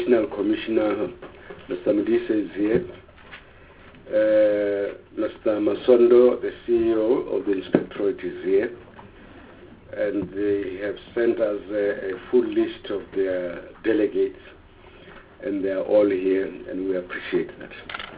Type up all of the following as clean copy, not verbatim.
National Commissioner, Mr. Mdisa, is here. Mr. Masondo, the CEO of the Inspectorate, is here. And they have sent us a full list of their delegates, and they are all here, and we appreciate that.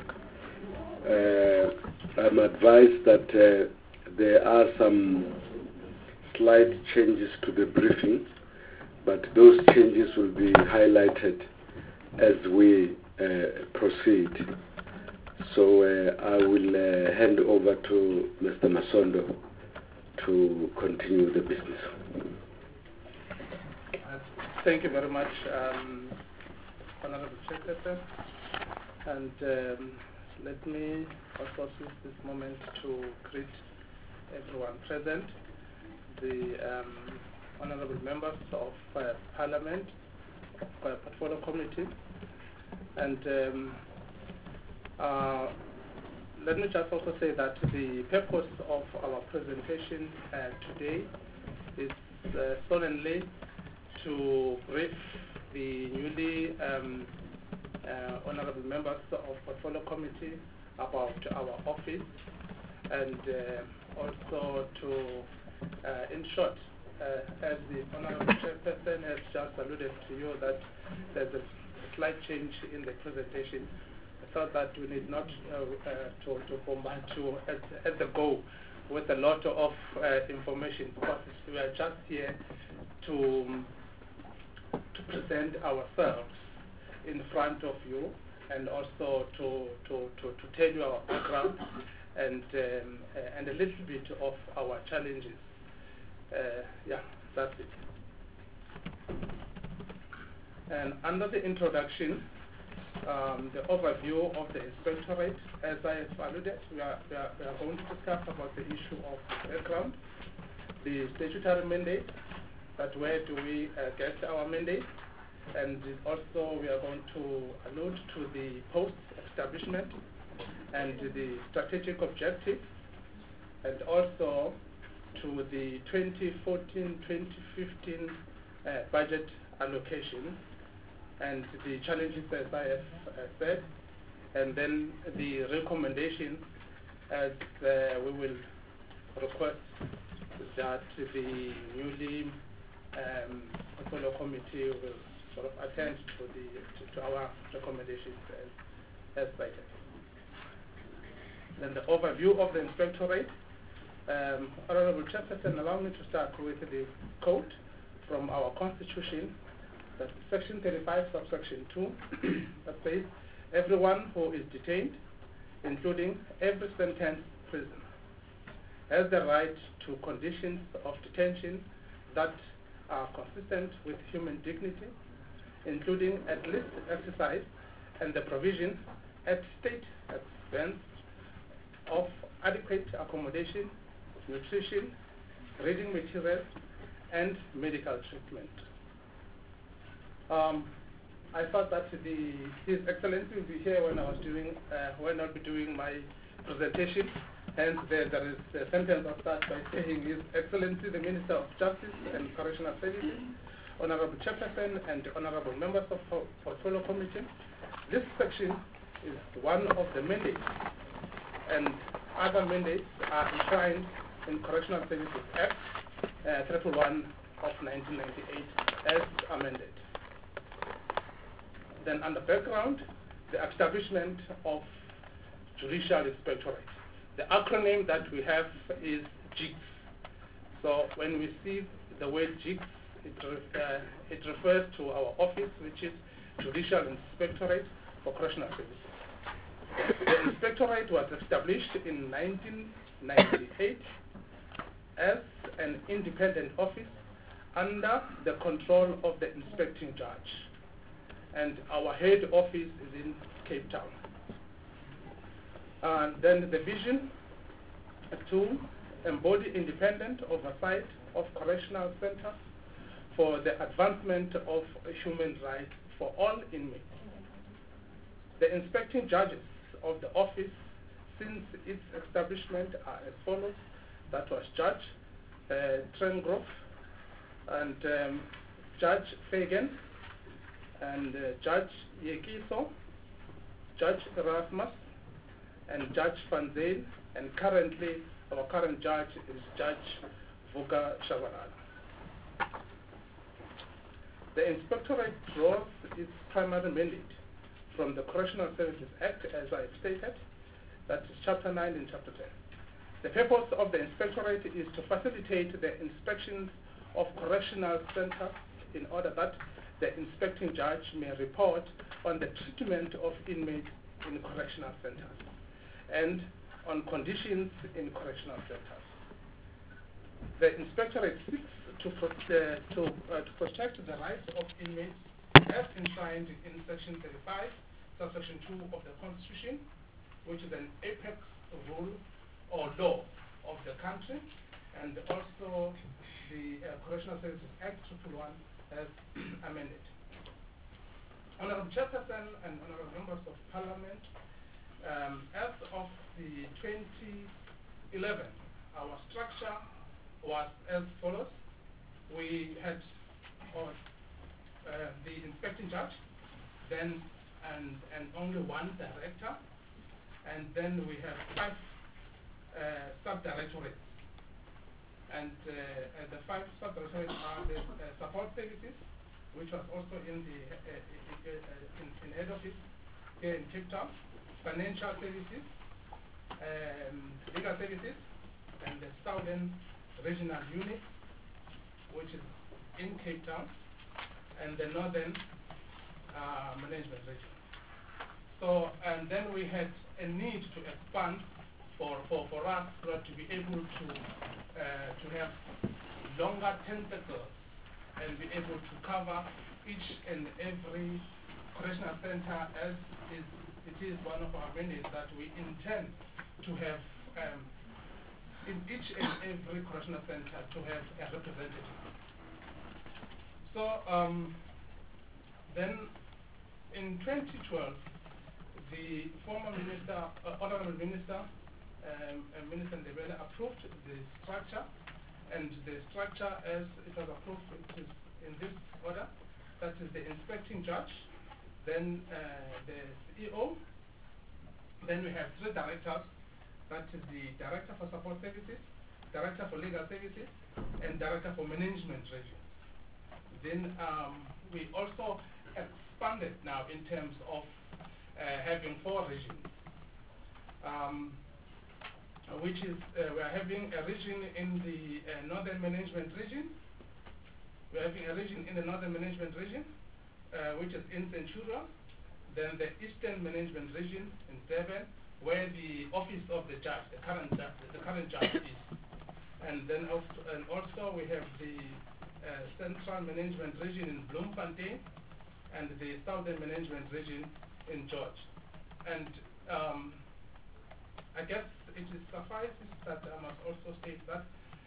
I'm advised that there are some slight changes to the briefing, but those changes will be highlighted as we proceed. So I will hand over to Mr. Masondo to continue the business. Thank you very much, Honorable Secretary. And let me also use this moment to greet everyone present, the honorable members of Parliament, of Portfolio Committee, and let me just also say that the purpose of our presentation today is solely to brief the newly honorable members of Portfolio Committee about our office, and also to, in short, as the honorable chairperson has just alluded to you, that there's a slight change in the presentation. I thought that we need not to bombard you at the go with a lot of information, because we are just here to present ourselves in front of you, and also to tell you our background and a little bit of our challenges. Yeah, that's it. And under the introduction, the overview of the Inspectorate, as I have alluded, we are going to discuss about the issue of the background, the statutory mandate, that where do we get our mandate, and also we are going to allude to the post-establishment and the strategic objectives, and also to the 2014-2015 budget allocation and the challenges, as I have said, and then the recommendations, as we will request that the newly Portfolio Committee will sort of attend to our recommendations as cited. Then the overview of the Inspectorate. Honorable Chairperson, allow me to start with the quote from our Constitution, that Section 35, subsection 2, that says, everyone who is detained, including every sentenced prisoner, has the right to conditions of detention that are consistent with human dignity, including at least exercise and the provision at state expense of adequate accommodation, nutrition, reading materials, and medical treatment. I thought that His Excellency will be here when I'll be doing my presentation. Hence, there is a sentence of that by saying His Excellency, the Minister of Justice and Correctional Services, Honorable Chairperson, and Honorable Members of Portfolio Committee. This section is one of the mandates, and other mandates are enshrined in Correctional Services Act 311 of 1998 as amended. Then under background, the establishment of Judicial Inspectorate. The acronym that we have is JICS. So when we see the word JICS, it refers to our office, which is Judicial Inspectorate for Correctional Services. The Inspectorate was established in 1998 as an independent office under the control of the inspecting judge. And our head office is in Cape Town. And then the vision to embody independent oversight of correctional centers for the advancement of human rights for all inmates. The inspecting judges of the office since its establishment are as follows. That was Judge Trengroff and Judge Fagan, and Judge Yekiso, Judge Erasmus, and Judge Van Zane, and currently our current judge is Judge Vuka Shabalala. The Inspectorate draws its primary mandate from the Correctional Services Act, as I stated, that is Chapter 9 and Chapter 10. The purpose of the Inspectorate is to facilitate the inspections of correctional centers in order that the inspecting judge may report on the treatment of inmates in correctional centers and on conditions in correctional centers. The Inspectorate seeks to protect the rights of inmates as enshrined in Section 35, subsection 2 of the Constitution, which is an apex rule or law of the country, and also the Correctional Services Act 111 has amended. Honorable Chairperson and honorable members of Parliament, as of the 2011, our structure was as follows. We had the inspecting judge, then and only one director, and then we have 5 sub-directorates. And the 5 sub-directorates are the support services, which was also in the in head office here in Cape Town, financial services, legal services, and the Southern Regional Unit, which is in Cape Town, and the Northern Management Region. So, and then we had a need to expand for us to be able to have longer tentacles and be able to cover each and every correctional center, as it is one of our mandates that we intend to have in each and every correctional center to have a representative. So then in 2012, the former minister, Honorable Minister, Minister Ndebele approved the structure, and the structure as it was approved is in this order. That is the inspecting judge, then the CEO, then we have 3 directors. That is the Director for Support Services, Director for Legal Services, and Director for Management Region. Then we also expanded now in terms of having 4 regions, which is we are having a region in the Northern Management Region. We are having a region in the Northern Management Region, which is in Centurion. Then the Eastern Management Region in Durban, where the office of the judge, the current judge is. And then also we have the Central Management Region in Bloemfontein, and the Southern Management Region in George. And I guess it is suffices that I must also state that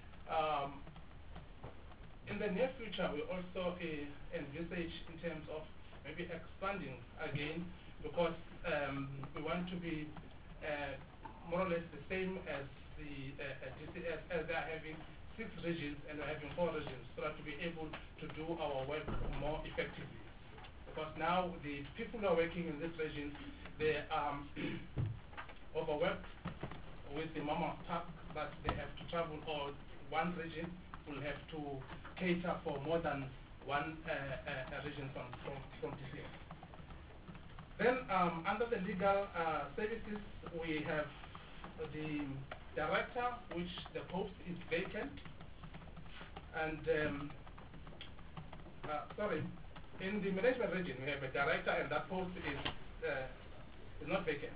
in the near future we also envisage in terms of maybe expanding again, because we want to be more or less the same as the DCS, as they are having 6 regions and we're having 4 regions, so that to be able to do our work more effectively. Because now the people who are working in this region, they are overworked with the amount of tasks that they have to travel, or one region will have to cater for more than one region from DCS. Then under the legal services, we have the director, which the post is vacant, and in the management region we have a director, and that post is not vacant.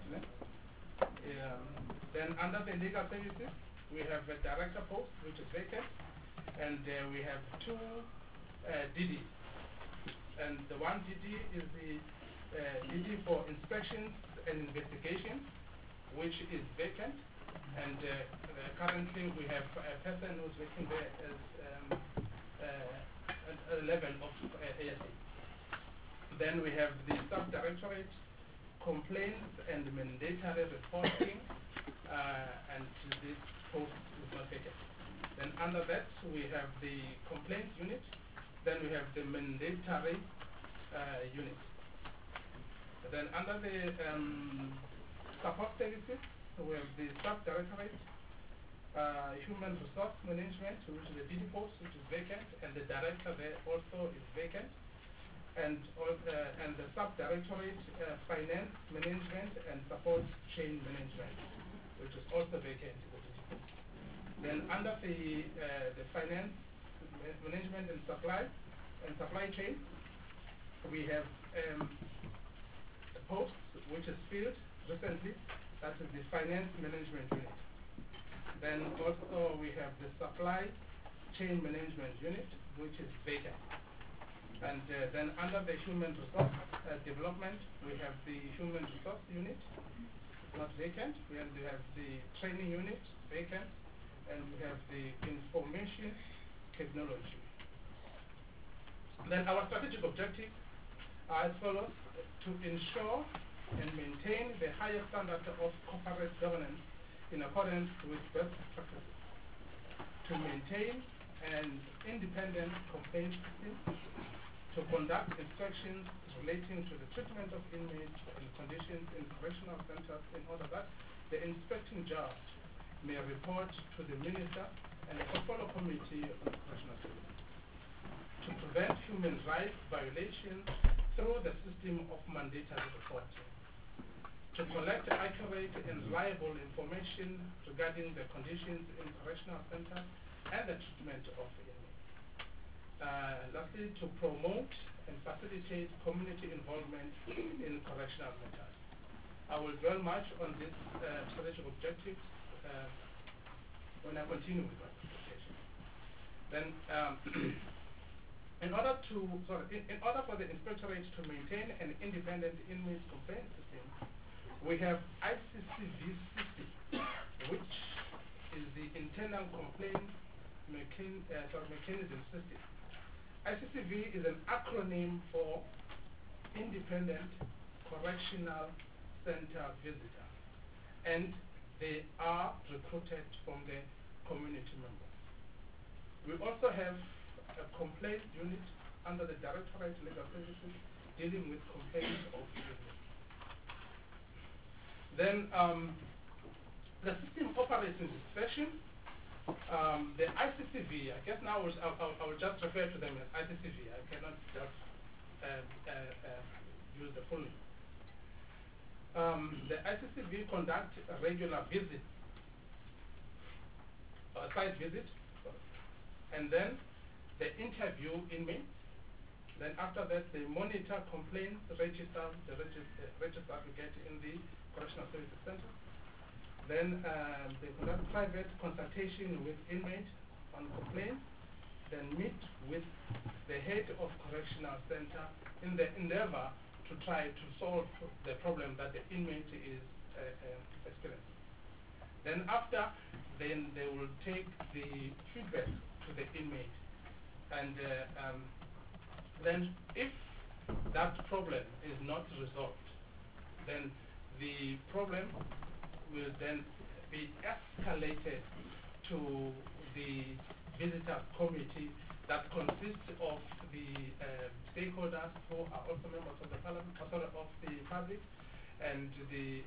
Then under the legal services, we have a director post which is vacant, and we have 2 DDs, and the one DD is the DD for inspections and investigations, which is vacant, and currently we have a person who's working there as a level of ASA. Then we have the sub-directorate, complaints and mandatory reporting, and this post is not vacant. Then under that we have the complaints unit, then we have the mandatory unit. Then under the support services, we have the Sub-Directorate, Human Resource Management, which is the DD post, which is vacant, and the director there also is vacant. And the Sub-Directorate, Finance Management and Support Chain Management, which is also vacant. Then under the Finance Management and Supply Chain, we have a post which is filled recently, that is the Finance Management Unit. Then also we have the Supply Chain Management Unit, which is vacant. And then under the Human Resource Development, we have the Human Resource Unit, not vacant. We have the Training Unit, vacant. And we have the Information Technology. Then our strategic objectives are as follows: to ensure and maintain the highest standard of corporate governance in accordance with best practices, to maintain an independent complaint system, to conduct inspections relating to the treatment of inmates and conditions in correctional centers in order that the inspecting judge may report to the minister and the portfolio committee on correctional services, to prevent human rights violations through the system of mandatory reporting, to collect accurate and reliable information regarding the conditions in correctional centers and the treatment of inmates. Lastly, to promote and facilitate community involvement in correctional matters. I will dwell much on this strategic objectives when I continue with my presentation. Then, in order for the inspectorate to maintain an independent inmate complaint system, we have ICCV system, which is the internal complaint mechanism system. ICCV is an acronym for Independent Correctional Center Visitor, and they are recruited from the community members. We also have a complaint unit under the Directorate of Legal Services dealing with complaints of inmates. Then the system operates in this fashion. The ICCV, I guess now I will just refer to them as ICCV. I cannot just use the full name. The ICCV conduct a regular visit, site visit, and then they interview inmates. Then after that, they monitor complaints, register we get in the Correctional Services Center. Then they conduct private consultation with inmates on complaints, then meet with the head of Correctional Center in the endeavor to try to solve the problem that the inmate is experiencing. Then after, then they will take the feedback to the inmate, and then if that problem is not resolved, then the problem will then be escalated to the visitor committee that consists of the stakeholders who are also members of the parliament, of the public, and the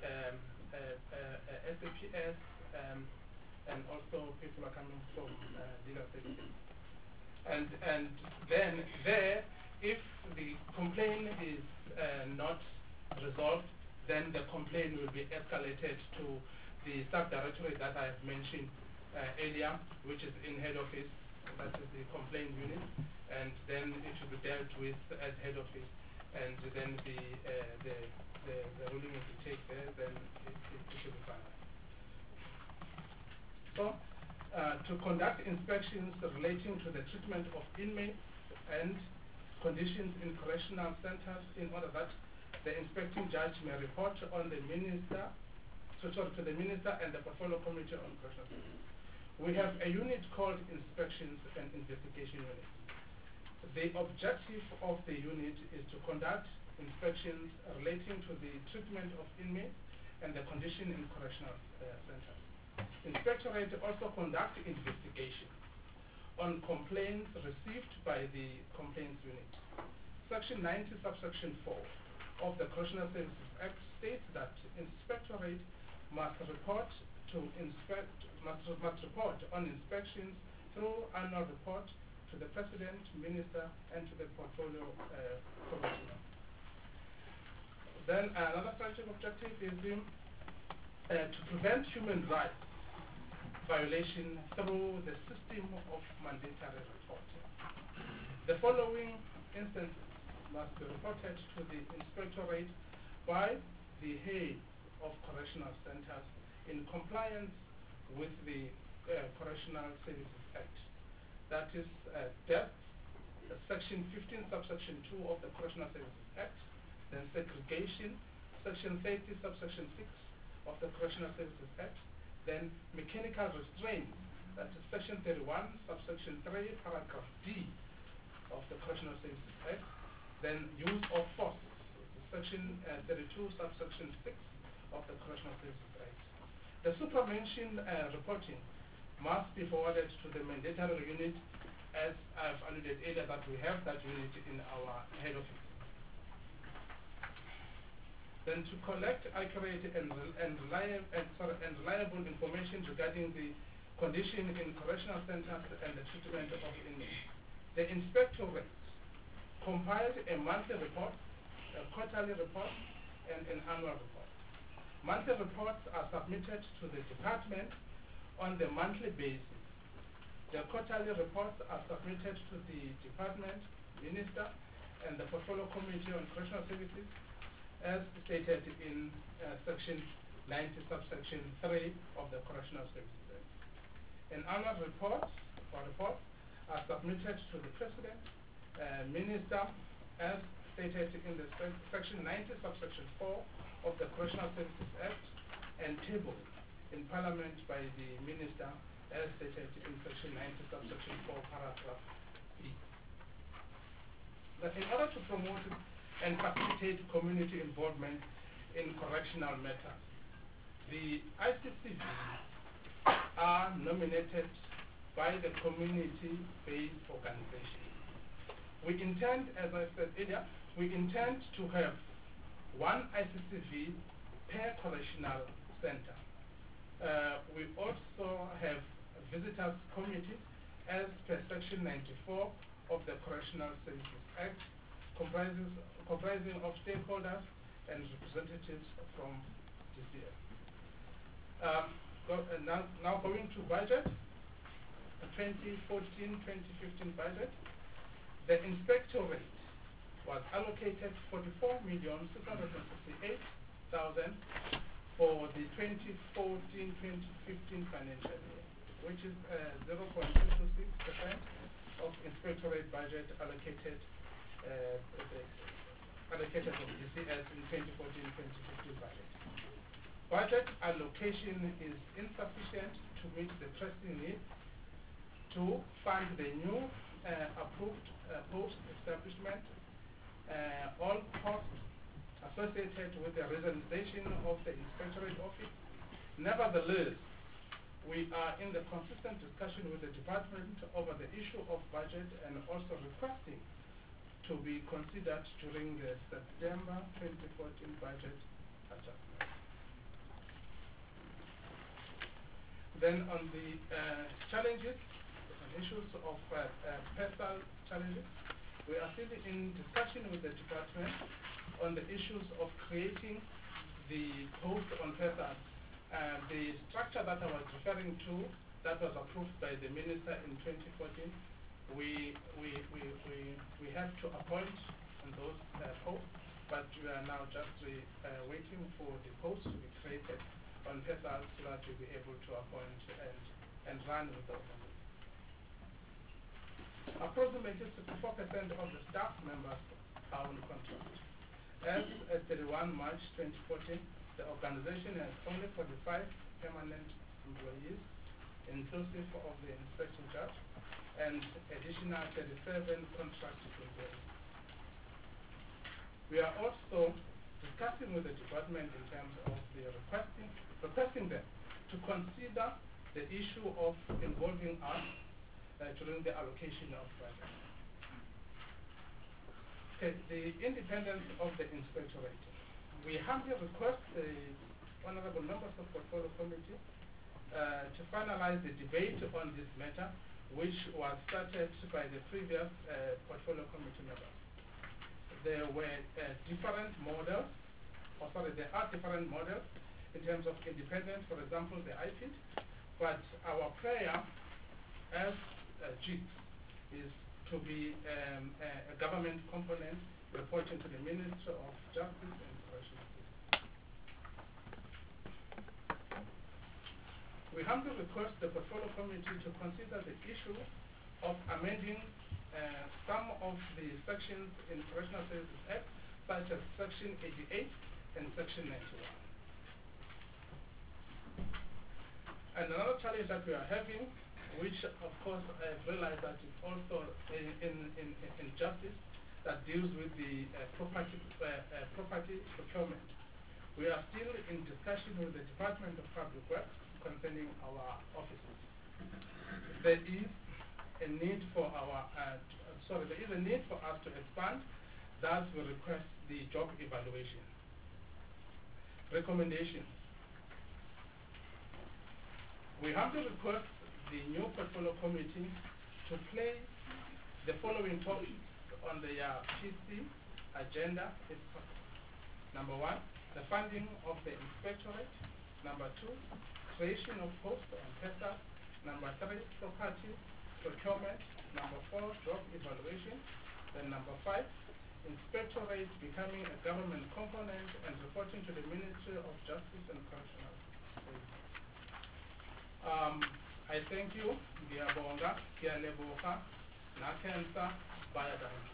SAPS, and also people are coming from legal services. And then there, if the complaint is not resolved, then the complaint will be escalated to the Sub-Directorate that I have mentioned earlier, which is in head office, that is the complaint unit, and then it should be dealt with as head office, and then the ruling will be taken there, then it should be finalized. So, to conduct inspections relating to the treatment of inmates and conditions in correctional centers in order that the inspecting judge may report on the minister, to the minister and the portfolio committee on correctional centers. We have a unit called Inspections and Investigation Unit. The objective of the unit is to conduct inspections relating to the treatment of inmates and the condition in correctional centers. Inspectorate also conduct investigation on complaints received by the complaints unit. Section 90, subsection 4 of the Correctional Services Act states that inspectorate must report on inspections through annual report to the President, Minister, and to the Portfolio Commissioner. Then another strategic objective is to prevent human rights violation through the system of mandatory reporting. The following instances must be reported to the inspectorate by the head of correctional centers in compliance with the Correctional Services Act. That is death, Section 15, subsection 2 of the Correctional Services Act, then segregation, Section 30, subsection 6 of the Correctional Services Act, then mechanical restraint, that is Section 31, subsection 3, paragraph D of the Correctional Services Act, then use of force, Section 32, subsection 6 of the Correctional Services Act. The supra-mentioned reporting must be forwarded to the mandatory unit, as I've alluded earlier that we have that unit in our head office. Then to collect accurate and reliable information regarding the condition in correctional centers and the treatment of inmates. The inspectorate compiled a monthly report, a quarterly report, and an annual report. Monthly reports are submitted to the department on the monthly basis. The quarterly reports are submitted to the department, minister, and the portfolio committee on correctional services, as stated in Section 90, subsection 3 of the Correctional Services Act. An annual report or reports are submitted to the President, Minister, as stated in the Section 90, subsection 4 of the Correctional Services Act, and tabled in Parliament by the Minister, as stated in Section 90, subsection 4, paragraph B. But in order to promote and facilitate community involvement in correctional matters, the ICCV are nominated by the community-based organization. We intend, as I said earlier, we intend to have one ICCV per correctional center. We also have a visitors committee as per Section 94 of the Correctional Services Act, comprising of stakeholders and representatives from DCS. Now going to budget, 2014-2015 budget, the inspectorate was allocated 44,668,000 for the 2014-2015 financial year, which is 0.226% of inspectorate budget allocated of DCS in 2014-2015 budget. Budget allocation is insufficient to meet the pressing need to fund the new approved post establishment, all costs associated with the reorganization of the inspectorate office. Nevertheless, we are in the consistent discussion with the department over the issue of budget and also requesting to be considered during the September 2014 budget adjustment. Then on the challenges and issues of personal challenges, we are still in discussion with the department on the issues of creating the post on PESAL. The structure that I was referring to, that was approved by the minister in 2014, we have to appoint on those posts, but we are now just waiting for the posts to be created on PESAL so that we'll be able to appoint and run with those. Approximately 64% of the staff members are on contract. As at 31 March 2014, the organization has only 45 permanent employees, inclusive of the inspection judge, and additional 37 contract employees. We are also discussing with the department in terms of the requesting them to consider the issue of involving us during the allocation of budget. Okay, the independence of the inspectorate. We humbly request the honorable members of the Portfolio Committee to finalize the debate on this matter, which was started by the previous Portfolio Committee members. There were different models, there are different models in terms of independence, for example, the IFID, but our prayer as GICS is to be a government component reporting to the Minister of Justice and Correctional System. We humbly request the Portfolio Committee to consider the issue of amending some of the sections in Correctional Services Act, such as Section 88 and Section 91. And another challenge that we are having, which of course I realize that is also in justice, that deals with the property procurement. We are still in discussion with the Department of Public Works concerning our offices. There is a need for us to expand. Thus, we request the job evaluation. Recommendations. We humbly request the new Portfolio Committee to place the following topics on their PC agenda if possible. Number 1, the funding of the inspectorate. Number 2, creation of posts on PESA. Number 3, property procurement. Number 4, job evaluation. Then number 5, inspectorate becoming a government component and reporting to the Ministry of Justice and Correctional Services. I thank you. Ngiyabonga, ngiyaleboga, nakhensa, bayadami.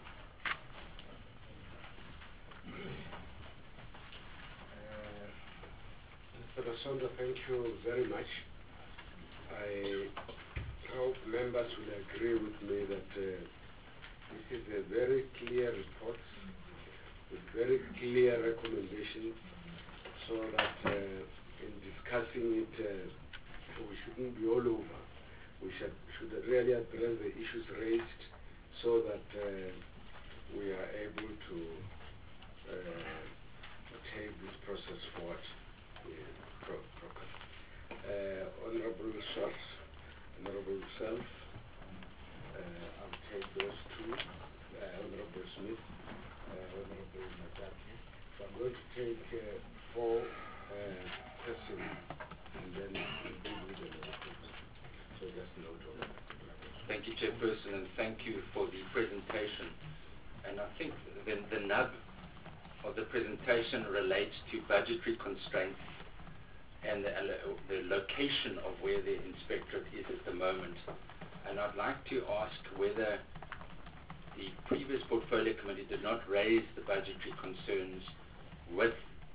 Mr. Basonda, thank you very much. I hope members will agree with me that this is a very clear report with very clear recommendations, so that in discussing it, we shouldn't be all over. We should really address the issues raised so that we are able to take this process forward properly. Honorable Schwartz, Honorable Self, I'll take those two, Honorable Smith, Honorable Mataki. So I'm going to take 4 questions and then deal with the questions. So just note all that. Thank you, Chairperson, and thank you for the presentation. And I think the nub of the presentation relates to budgetary constraints and the location of where the inspectorate is at the moment. And I'd like to ask whether the previous Portfolio Committee did not raise the budgetary concerns with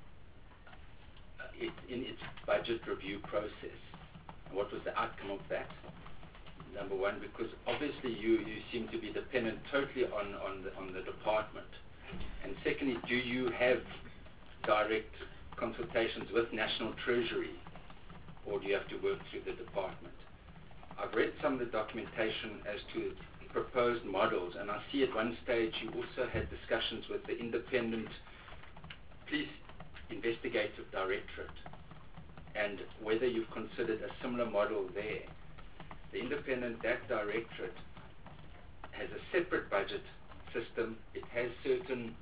in its budget review process. And what was the outcome of that? Number 1, because obviously you seem to be dependent totally on the department. And secondly, do you have direct consultations with National Treasury, or do you have to work through the department? I've read some of the documentation as to proposed models, and I see at one stage you also had discussions with the Independent Police Investigative Directorate, and whether you've considered a similar model there. The that directorate has a separate budget system. It has certain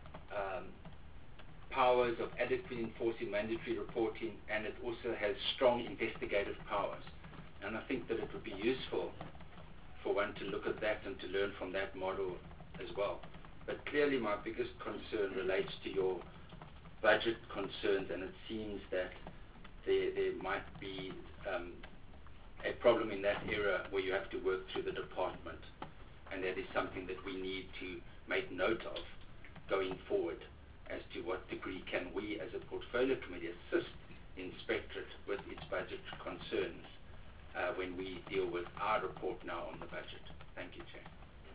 powers of adequately enforcing mandatory reporting, and it also has strong investigative powers. And I think that it would be useful for one to look at that and to learn from that model as well. But clearly my biggest concern relates to your budget concerns, and it seems that there might be a problem in that area where you have to work through the department, and that is something that we need to make note of going forward, as to what degree can we as a Portfolio Committee assist the Inspectorate with its budget concerns when we deal with our report now on the budget. Thank you, Chair.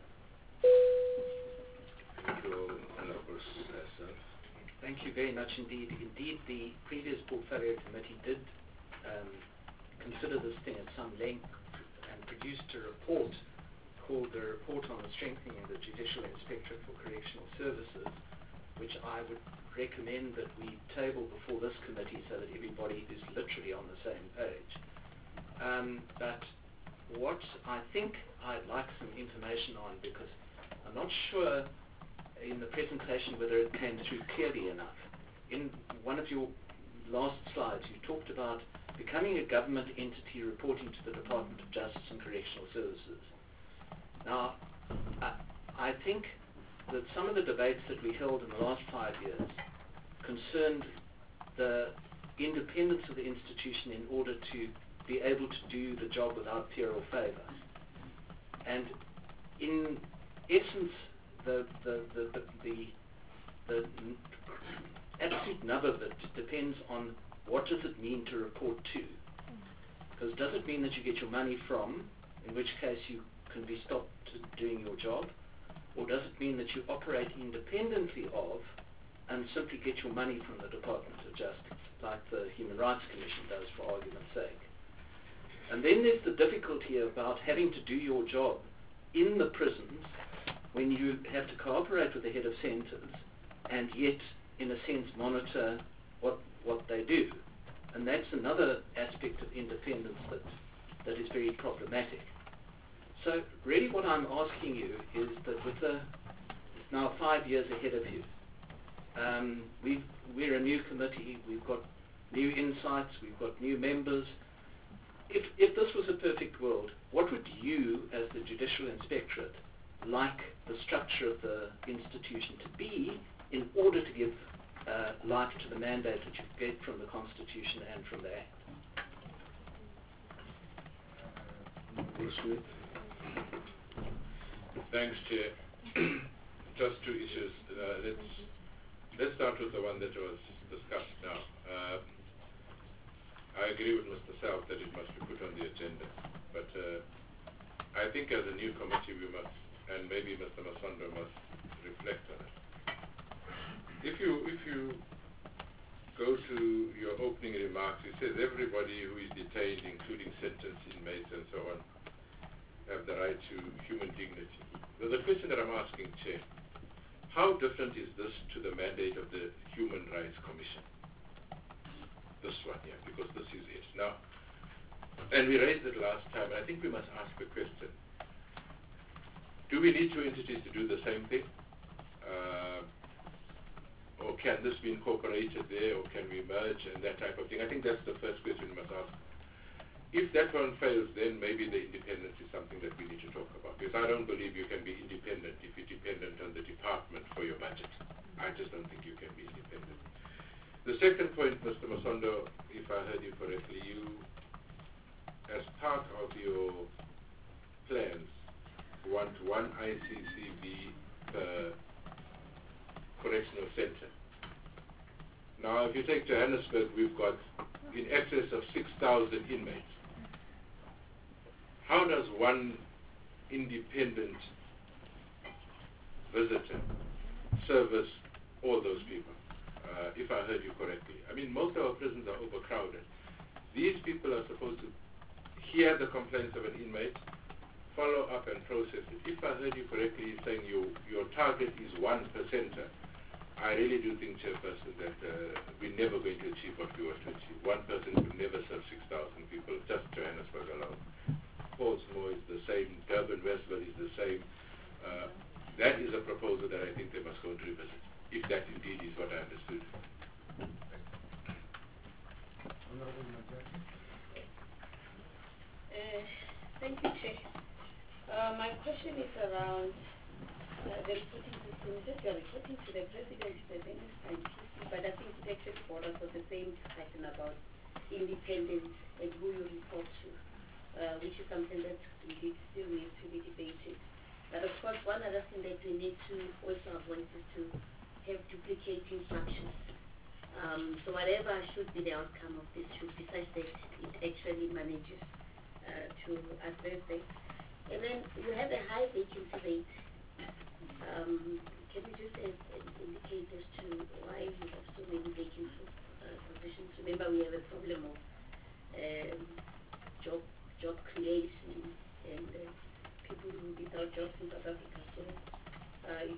Thank you, Honorable Self. Thank you very much indeed. Indeed, the previous Portfolio Committee did consider this thing at some length and produced a report called the Report on the Strengthening of the Judicial Inspectorate for Correctional Services, which I would recommend that we table before this committee so that everybody is literally on the same page. But what I think I'd like some information on, because I'm not sure in the presentation whether it came through clearly enough. In one of your last slides, you talked about becoming a government entity reporting to the Department of Justice and Correctional Services. Now, I think that some of the debates that we held in the last 5 years concerned the independence of the institution in order to be able to do the job without fear or favor. And in essence, the absolute nub of it depends on what does it mean to report to. Because does it mean that you get your money from, in which case you can be stopped doing your job, or does it mean that you operate independently of and simply get your money from the Department of Justice, like the Human Rights Commission does, for argument's sake? And then there's the difficulty about having to do your job in the prisons when you have to cooperate with the head of centres and yet, in a sense, monitor what they do. And that's another aspect of independence that is very problematic. So really what I'm asking you is that with now 5 years ahead of you, we're a new committee, we've got new insights, we've got new members. If this was a perfect world, what would you, as the Judicial Inspectorate, like the structure of the institution to be in order to give life to the mandate that you get from the Constitution and from the Act? Thanks, Chair. Just two issues. Let's start with the one that was discussed now. I agree with Mr. Self that it must be put on the agenda. But I think as a new committee we must, and maybe Mr. Masondo must reflect on it. If you go to your opening remarks, it says everybody who is detained, including sentenced inmates and so on, have the right to human dignity. The question that I'm asking, Chair, how different is this to the mandate of the Human Rights Commission? This one here, because this is it. Now, and we raised it last time, and I think we must ask the question, do we need two entities to do the same thing? Or can this be incorporated there, or can we merge and that type of thing? I think that's the first question we must ask. If that one fails, then maybe the independence is something that we need to talk about. Because I don't believe you can be independent if you're dependent on the department for your budget. I just don't think you can be independent. The second point, Mr. Masondo, if I heard you correctly, you, as part of your plans, want one ICCB per correctional center. Now, if you take Johannesburg, we've got in excess of 6,000 inmates. How does one independent visitor service all those people? If I heard you correctly. I mean, most of our prisons are overcrowded. These people are supposed to hear the complaints of an inmate, follow up and process it. If I heard you correctly, saying your target is 1 per center, I really do think, Chairperson, that we're never going to achieve what we want to achieve. One person could never serve 6,000 people, just Johannesburg alone. Portsmouth is the same, Durban, Westville is the same. That is a proposal that I think they must go and revisit, if that indeed is what I understood. Thank you, Chair. My question is around the reporting system. It says you're reporting to the President, the Minister, but I think it actually borders on the same discussion about independence and who you report to, which is something that indeed still needs to be debated. But of course, one other thing that we need to also avoid is to have duplicating functions. So whatever should be the outcome of this should be such that it actually manages to address it. And then you have a high vacancy rate. Can you just indicate as to why you have so many vacant positions? Remember, we have a problem of job creation and people will be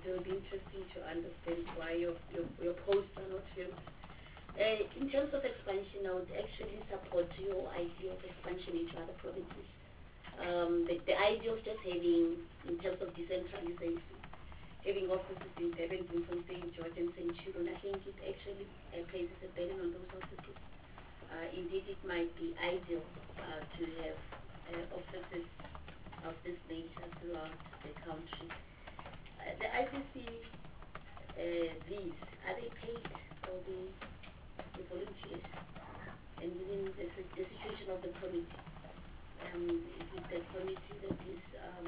will be interesting to understand why your posts are not filmed. In terms of expansion, I would actually support your idea of expansion into other provinces. The idea of just having, in terms of decentralization, having offices in Durban, Bloemfontein, St. George, and St. Children, I think it actually places a burden on those offices. Indeed, it might be ideal to have offices of this nature throughout the country. The ICC, these, are they paid or the volunteers? And within the situation of the committee, is it the committee that is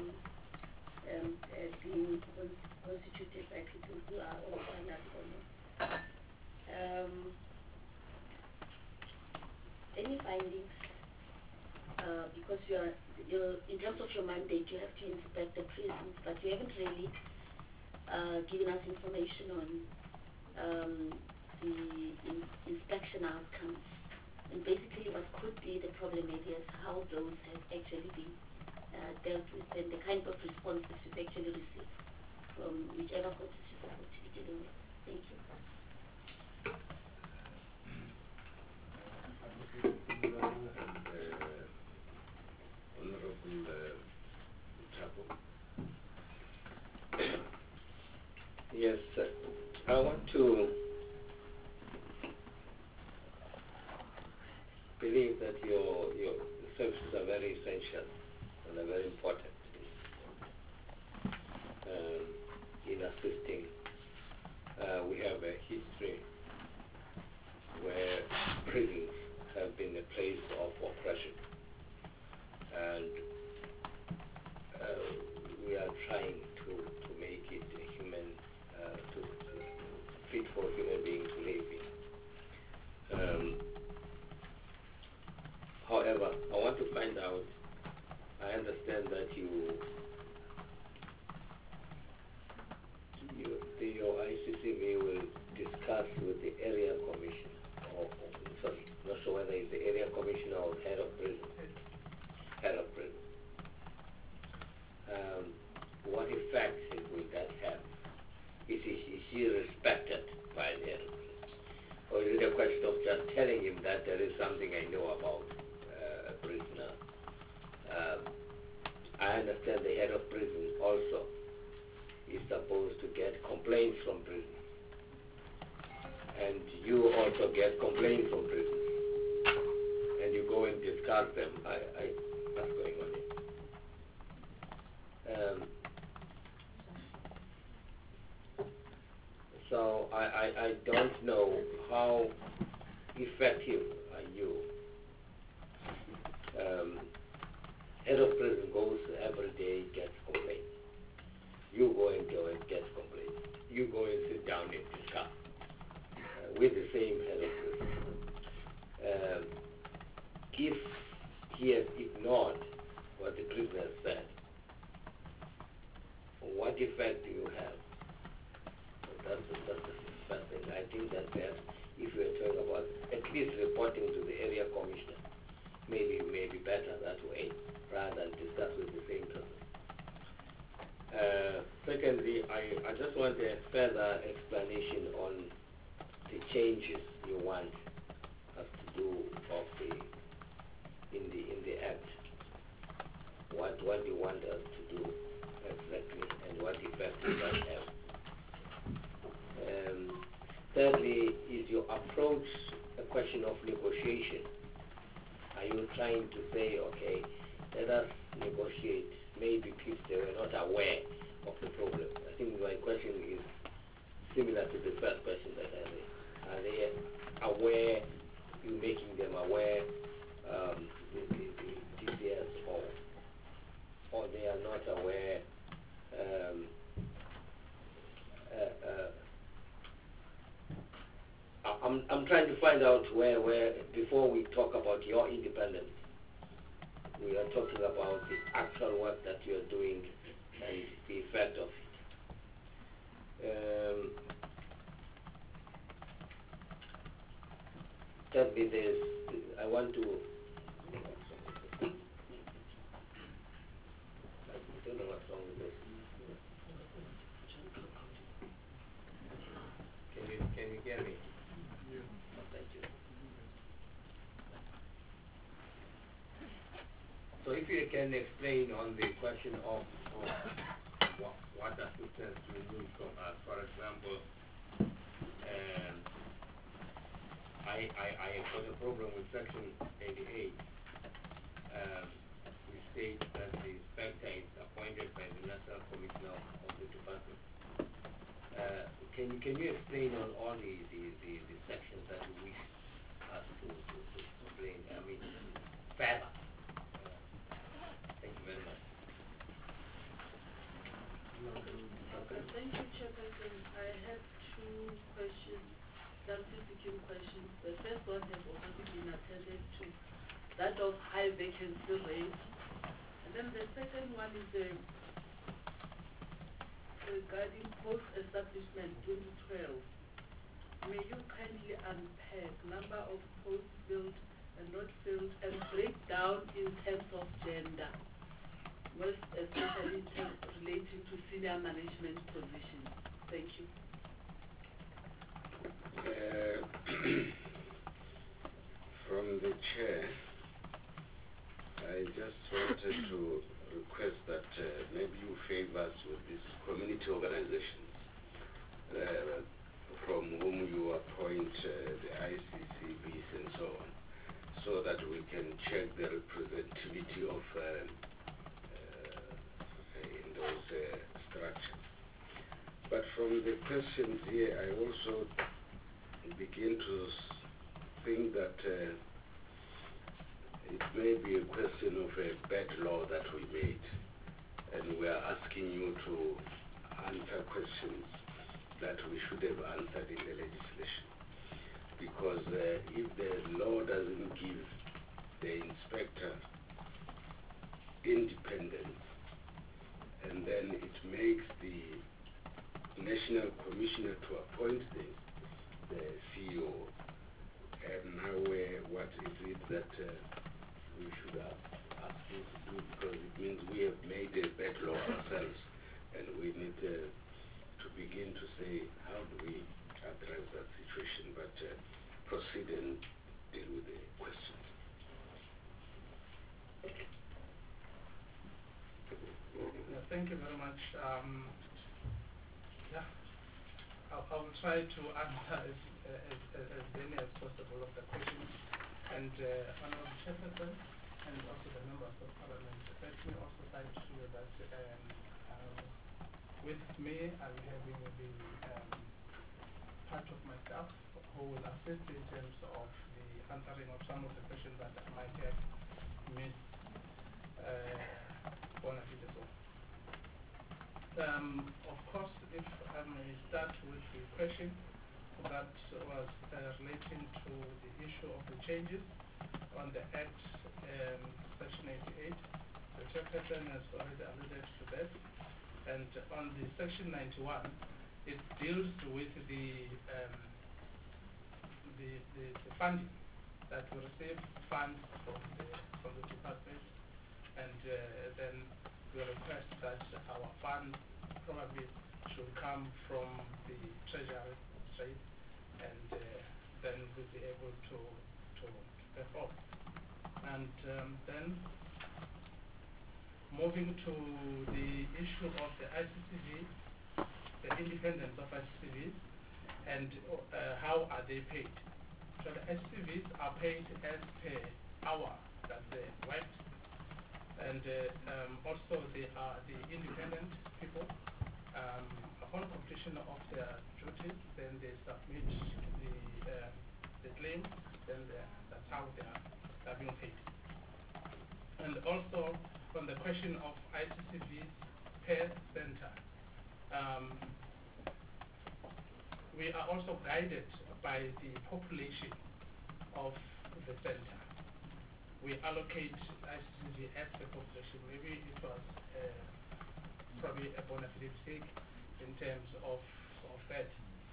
being constituted by people who are also under any findings? Because you're in terms of your mandate, you have to inspect the prisons, but you haven't really given us information on the inspection outcomes, and basically what could be the problem areas, how those have actually been dealt with, and the kind of responses you've actually received from whichever courses you're supposed to be dealing with. Thank you. Yes, I want to believe that your services are very essential and are very important in assisting. We have a history where prisons have been a place of oppression, and we are trying to make it a human, to fit for human beings to live in. However, I want to find out, I understand that your ICCV will discuss with the area commissioner, sorry, not sure whether it's the area commissioner or head of prison. What effect will that have? Is he respected by the head of prison? Or is it a question of just telling him that there is something I know about a prisoner? I understand the head of prison also is supposed to get complaints from prison. And you also get complaints from prison. And you go and discard them. What's going on here? So I don't know how effective are you. Head of prison goes every day, gets complaints. You go and get complaints. You go and sit down and discuss with the same head of prison. If he has ignored what the prisoner said, what effect do you have? That's the first thing. I think that perhaps if we are talking about at least reporting to the area commissioner, maybe better that way rather than discuss with the same person. Secondly, I just want a further explanation on the changes you want us to do in the act. What do you want us to do exactly, and what effect does that have? Thirdly, is your approach a question of negotiation? Are you trying to say, okay, let us negotiate, maybe if they were not aware of the problem? I think my question is similar to the first question that I made. Are they aware, you making them aware, the DCS, or they are not aware? I'm trying to find out where, before we talk about your independence, we are talking about the actual work that you are doing and the effect of it. Thirdly, I want to, I don't know what's wrong with this. hear me? Oh, thank you. So if you can explain on the question of What assistance do you need from us? For example, I have got a problem with Section 88. We state that the inspector is appointed by the National Commissioner of the Department. Can you explain on all the sections that you wish us to explain? I mean, further. Thank you very much. Thank you, Chairperson. I have two questions, self-seeking questions. The first one has already been attended to, that of high vacancy rate. And then the second one is regarding post-establishment 2012. May you kindly unpack number of posts filled and not filled and break down in terms of gender, most especially in terms relating to senior management positions. Thank you. From the chair, I just wanted to request that maybe you favor us with these community organizations from whom you appoint the ICCBs and so on, so that we can check the representativity of in those structures. But from the questions here, I also begin to think that it may be a question of a bad law that we made, and we are asking you to answer questions that we should have answered in the legislation. Because if the law doesn't give the inspector independence, and then it makes the National Commissioner to appoint the CEO, and now what is it that we should ask you to do, because it means we have made a bad law ourselves, and we need to begin to say, how do we address that situation, but proceed and deal with the questions. Thank you very much. Yeah, I will try to answer as many as possible of the questions. And Honorable Chairperson, and also the members of Parliament, let me also say to you that with me, I'm having the part of my staff who will assist in terms of the answering of some of the questions that I might have missed on a bit as well. Of course, if I may start with the question that was relating to the issue of the changes on the Act, Section 88. The Chairperson has already alluded to that. And on the Section 91, it deals with the funding that we receive funds from the department, and then we request that our funds probably should come from the Treasury straight, and then we'll be able to perform. And then moving to the issue of the ICCV, the independence of ICCVs, and how are they paid. So the ICCVs are paid as per hour that they worked, and also they are the independent people. Upon completion of their duties, then they submit the claim, then that's how they are being paid. And also on the question of ICCVs per center, we are also guided by the population of the center. We allocate ICCV as the population. Maybe it was probably a bona fide mistake in terms of that.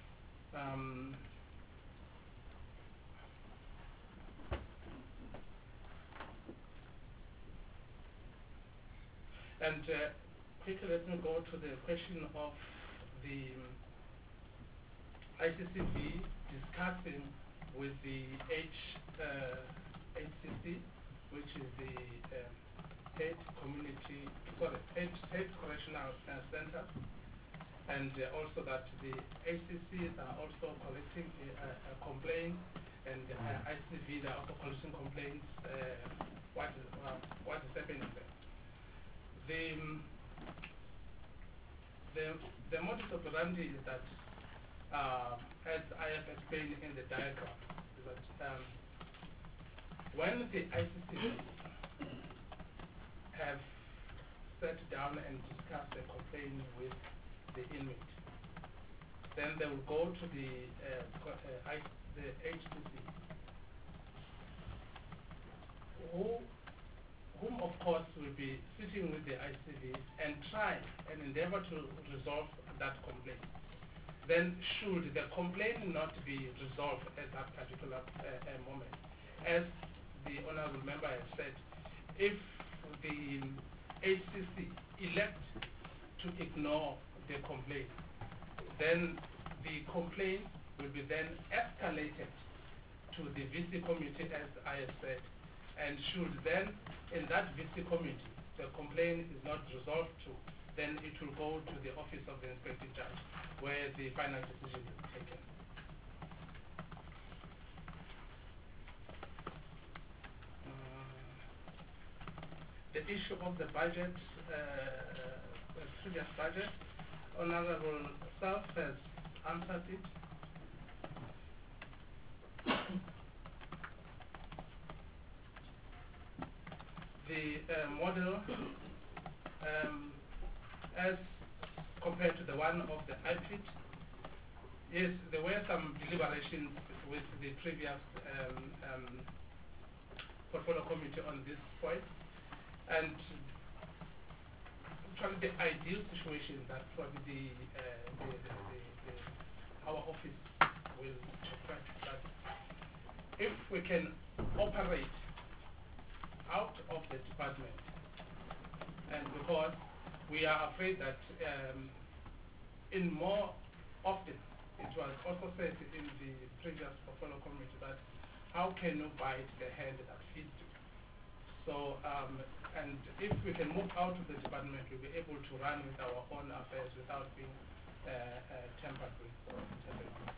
And quickly, let me go to the question of the ICCV discussing with the HCC, which is the Head Correctional Center, and also that the HCCs are also collecting complaints, and ICV are also collecting complaints. What is happening there? The modus operandi is that, as I have explained in the diagram, is that when the ICCs have sat down and discussed the complaint with the inmate, then they will go to the HCC, whom of course will be sitting with the ICV and try and endeavor to resolve that complaint. Then should the complaint not be resolved at that particular moment, as the honorable member has said, if the HCC elect to ignore the complaint, then the complaint will be then escalated to the VC committee, as I have said, and should then, in that VC committee, the complaint is not resolved to, then it will go to the office of the inspecting judge, where the final decision is taken. The issue of the budget, the previous budget, Honorable Self has answered it. The model, as compared to the one of the IPIT, yes, there were some deliberations with the previous portfolio committee on this point, and actually the ideal situation that probably our office will check that if we can operate out of the department, and because we are afraid that in more often, it was also said in the previous portfolio committee that how can you bite the hand that feeds you? So, and if we can move out of the department, we'll be able to run with our own affairs without being tampered with or interfered with.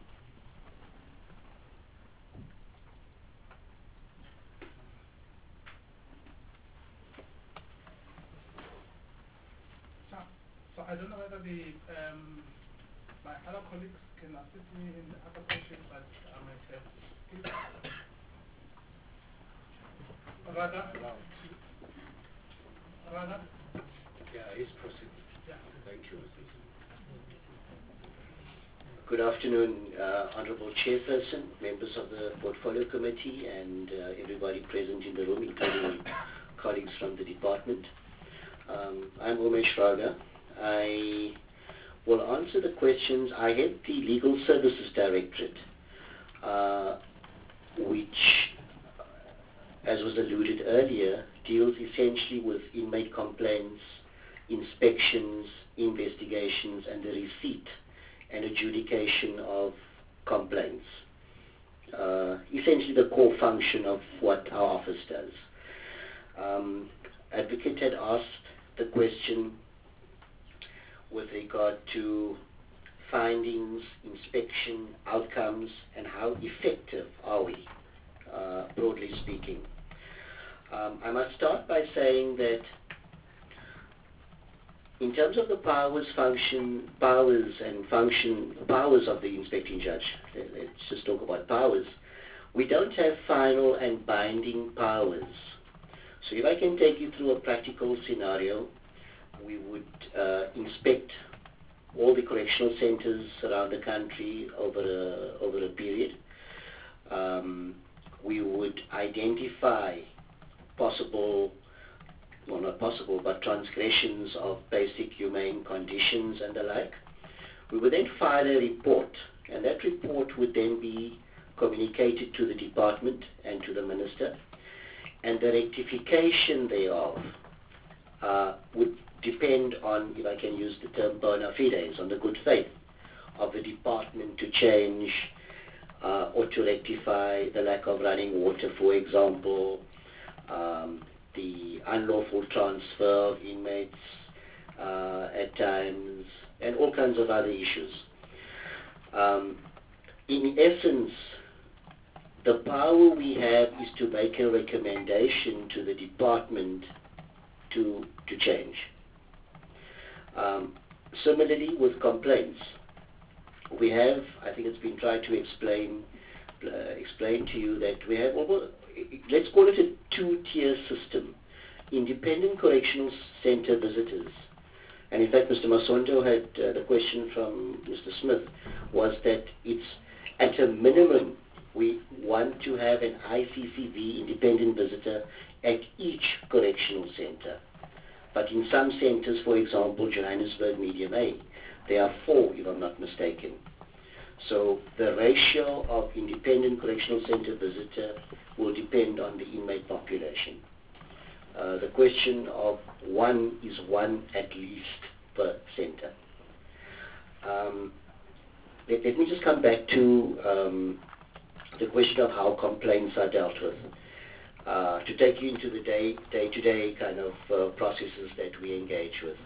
So I don't know whether the my other colleagues can assist me in the other questions that I might have. Radha? Yeah, he's proceeding. Yeah. Thank you. Good afternoon, Honorable Chairperson, members of the Portfolio Committee, and everybody present in the room, including colleagues from the department. I'm Umesh Raga. I will answer the questions. I head the Legal Services Directorate, which, as was alluded earlier, deals essentially with inmate complaints, inspections, investigations, and the receipt and adjudication of complaints. Essentially the core function of what our office does. Advocate had asked the question with regard to findings, inspection, outcomes, and how effective are we, broadly speaking. I must start by saying that in terms of the powers of the inspecting judge, let's just talk about powers, we don't have final and binding powers. So if I can take you through a practical scenario, we would inspect all the correctional centers around the country over a period. We would identify possible, well, not possible, but transgressions of basic humane conditions and the like. We would then file a report, and that report would then be communicated to the department and to the minister, and the rectification thereof would depend on, if I can use the term bona fides, on the good faith of the department to change or to rectify the lack of running water, for example, the unlawful transfer of inmates at times, and all kinds of other issues. In essence, the power we have is to make a recommendation to the department to change. Similarly, with complaints, we have, I think it's been tried to explain to you that we have, let's call it a two-tier system. Independent correctional center visitors, and in fact Mr. Masondo had the question from Mr. Smith, was that it's at a minimum we want to have an ICCV independent visitor at each correctional center. But in some centers, for example, Johannesburg Medium A, there are 4, if I'm not mistaken. So the ratio of independent correctional center visitor will depend on the inmate population. The question of 1 is 1 at least per center. Let me just come back to the question of how complaints are dealt with, to take you into the day-to-day kind of processes that we engage with.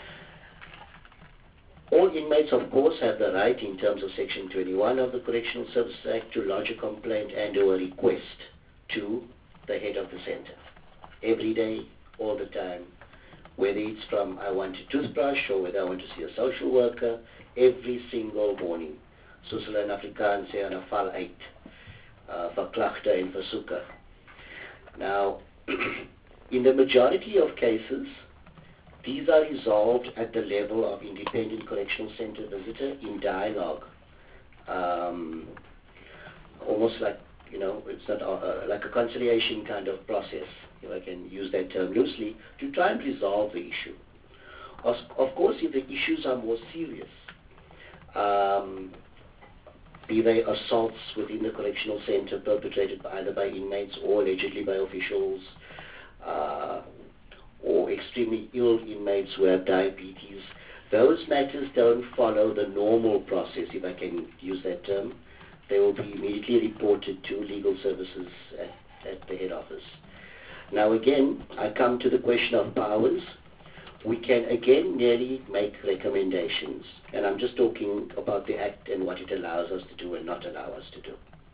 All inmates, of course, have the right in terms of Section 21 of the Correctional Services Act to lodge a complaint and or a request to the head of the center. Every day, all the time, whether it's from I want a toothbrush or whether I want to see a social worker, every single morning. Soos hulle in Afrikaans sê aan 'n val uit, vir klagte en versoeke. Now, in the majority of cases, these are resolved at the level of independent correctional center visitor in dialogue. Almost like, it's not like a conciliation kind of process, if I can use that term loosely, to try and resolve the issue. Of course, if the issues are more serious, be they assaults within the correctional center perpetrated either by inmates or allegedly by officials, or extremely ill inmates who have diabetes, those matters don't follow the normal process, if I can use that term. They will be immediately reported to legal services at the head office. Now again, I come to the question of powers. We can again merely make recommendations, and I'm just talking about the Act and what it allows us to do and not allow us to do.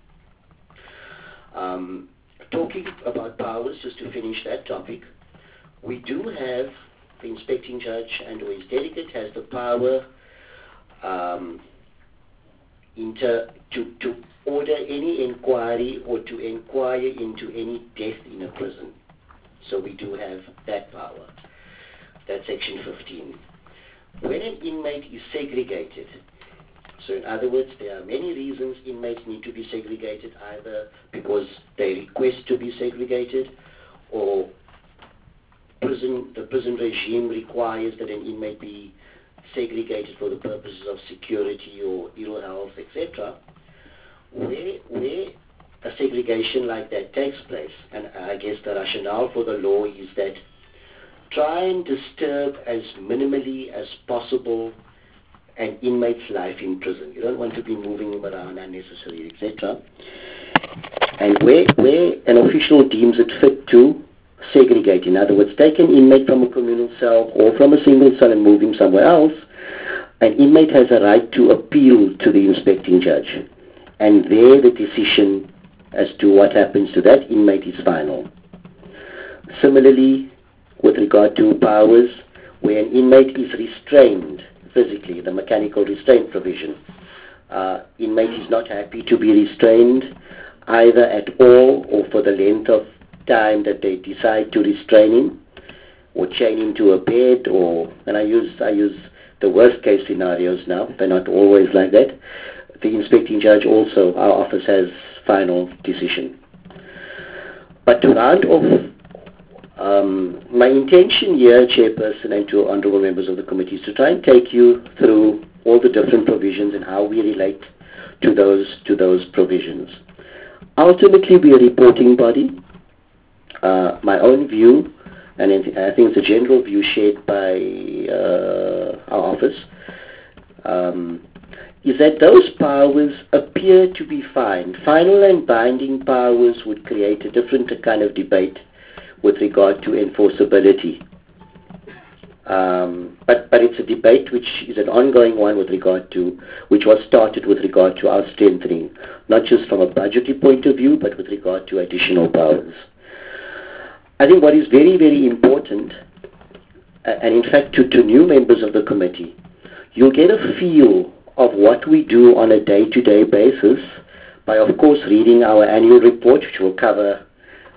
Talking about powers, just to finish that topic, we do have the inspecting judge and or his delegate has the power to order any inquiry or to inquire into any death in a prison. So we do have that power. That's Section 15. When an inmate is segregated, so in other words, there are many reasons inmates need to be segregated, either because they request to be segregated, or the prison regime requires that an inmate be segregated for the purposes of security or ill health, etc. Where a segregation like that takes place, and I guess the rationale for the law is that try and disturb as minimally as possible an inmate's life in prison. You don't want to be moving him around unnecessarily, etc. And where an official deems it fit to segregate, in other words, take an inmate from a communal cell or from a single cell and move him somewhere else, an inmate has a right to appeal to the inspecting judge. And there the decision as to what happens to that inmate is final. Similarly, with regard to powers, where an inmate is restrained physically, the mechanical restraint provision, inmate is not happy to be restrained either at all or for the length of time that they decide to restrain him or chain him to a bed, or, and I use the worst case scenarios now, they're not always like that. The inspecting judge also, our office has final decision. But to round off, my intention here, Chairperson, and to honourable members of the committee, is to try and take you through all the different provisions and how we relate to those provisions. Ultimately, we are a reporting body. My own view, and I think it's a general view shared by our office, is that those powers appear to be fine. Final and binding powers would create a different kind of debate with regard to enforceability. But it's a debate which is an ongoing one with regard to, which was started with regard to our strengthening, not just from a budgetary point of view, but with regard to additional powers. I think what is very, very important, and in fact to new members of the committee, you'll get a feel of what we do on a day-to-day basis by, of course, reading our annual report, which will cover,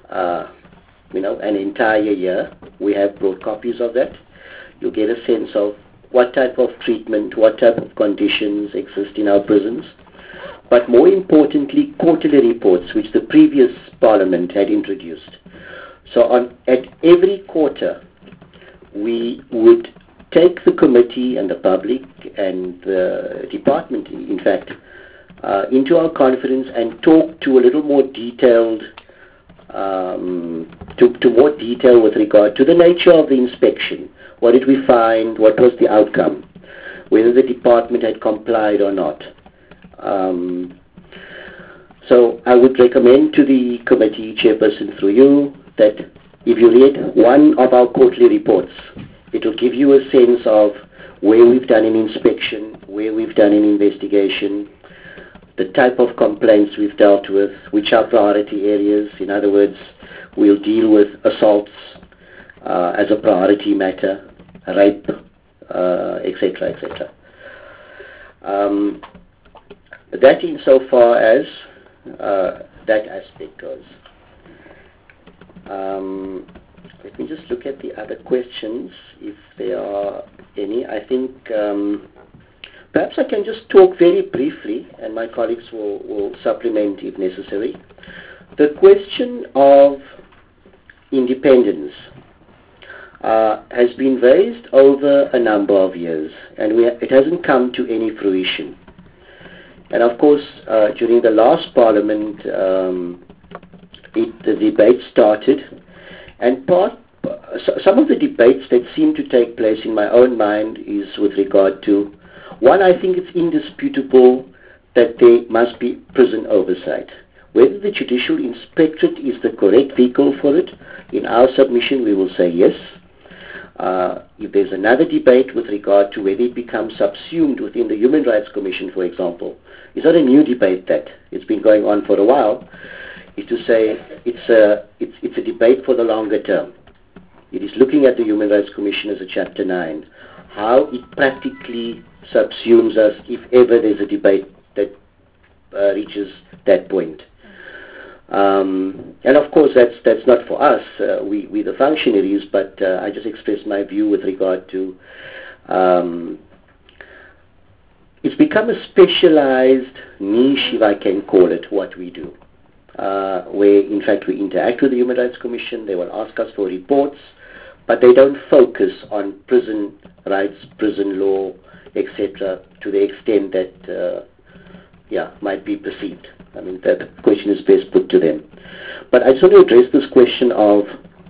an entire year. We have broad copies of that. You'll get a sense of what type of treatment, what type of conditions exist in our prisons. But more importantly, quarterly reports, which the previous Parliament had introduced. So at every quarter, we would take the committee and the public and the department, in fact, into our conference and talk to a little more detailed, to more detail with regard to the nature of the inspection. What did we find? What was the outcome? Whether the department had complied or not. So I would recommend to the committee chairperson through you that if you read one of our quarterly reports, it will give you a sense of where we've done an inspection, where we've done an investigation, the type of complaints we've dealt with, which are priority areas. In other words, we'll deal with assaults as a priority matter, rape, etc., etc. That insofar as that aspect goes. Let me just look at the other questions, if there are any. I think perhaps I can just talk very briefly, and my colleagues will supplement if necessary. The question of independence has been raised over a number of years, and it hasn't come to any fruition. And of course, during the last Parliament, the debate started, and some of the debates that seem to take place in my own mind is with regard to, one, I think it's indisputable that there must be prison oversight. Whether the Judicial Inspectorate is the correct vehicle for it, in our submission we will say yes. If there's another debate with regard to whether it becomes subsumed within the Human Rights Commission, for example, it's not a new debate that it's been going on for a while, is to say it's a debate for the longer term. It is looking at the Human Rights Commission as a Chapter 9, how it practically subsumes us if ever there's a debate that reaches that point. And of course that's not for us, we the functionaries, but I just express my view with regard to it's become a specialized niche, if I can call it, what we do. Where in fact we interact with the Human Rights Commission, they will ask us for reports, but they don't focus on prison rights, prison law, etc. to the extent that might be perceived. I mean, that question is best put to them. But I just want to address this question of